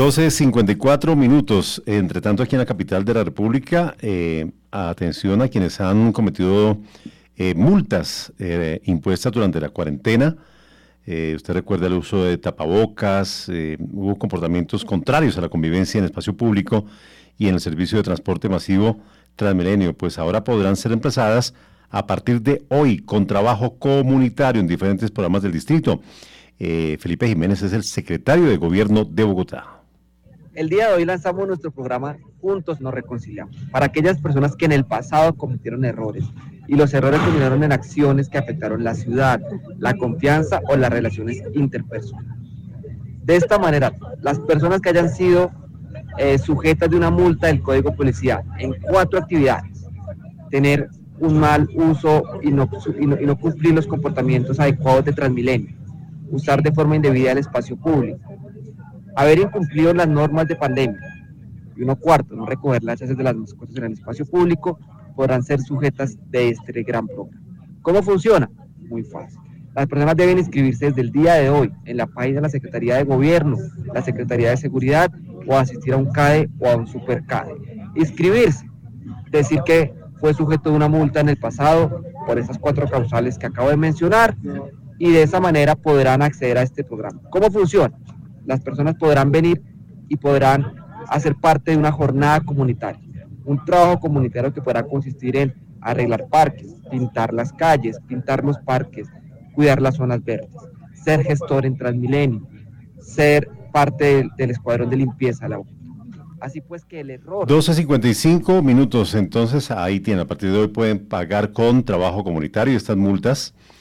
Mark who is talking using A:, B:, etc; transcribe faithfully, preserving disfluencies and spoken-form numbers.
A: doce cincuenta y cuatro minutos. Entre tanto, aquí en la capital de la República, eh, atención a quienes han cometido eh, multas eh, impuestas durante la cuarentena. Eh, usted recuerda el uso de tapabocas, eh, hubo comportamientos contrarios a la convivencia en espacio público y en el servicio de transporte masivo Transmilenio. Pues ahora podrán ser emplazadas a partir de hoy con trabajo comunitario en diferentes programas del distrito. Eh, Felipe Jiménez es el secretario de Gobierno de Bogotá.
B: El día de hoy lanzamos nuestro programa Juntos nos reconciliamos, para aquellas personas que en el pasado cometieron errores y los errores terminaron en acciones que afectaron la ciudad, la confianza o las relaciones interpersonales. De esta manera, las personas que hayan sido eh, sujetas de una multa del Código Policial en cuatro actividades: tener un mal uso y no, y no, y no cumplir los comportamientos adecuados de Transmilenio, usar de forma indebida el espacio público, haber incumplido las normas de pandemia, y uno cuarto, no recoger las heces de las mascotas en el espacio público, podrán ser sujetas de este gran programa. ¿Cómo funciona? Muy fácil. Las personas deben inscribirse desde el día de hoy en la página de la Secretaría de Gobierno, la Secretaría de Seguridad, o asistir a un CADE o a un super CADE. Inscribirse, decir que fue sujeto de una multa en el pasado por esas cuatro causales que acabo de mencionar, y de esa manera podrán acceder a este programa. ¿Cómo funciona? Las personas podrán venir y podrán hacer parte de una jornada comunitaria, un trabajo comunitario que podrá consistir en arreglar parques, pintar las calles, pintar los parques, cuidar las zonas verdes, ser gestor en Transmilenio, ser parte del, del escuadrón de limpieza de la Bogotá. Así pues que el error...
A: doce cincuenta y cinco minutos, entonces ahí tienen, a partir de hoy pueden pagar con trabajo comunitario estas multas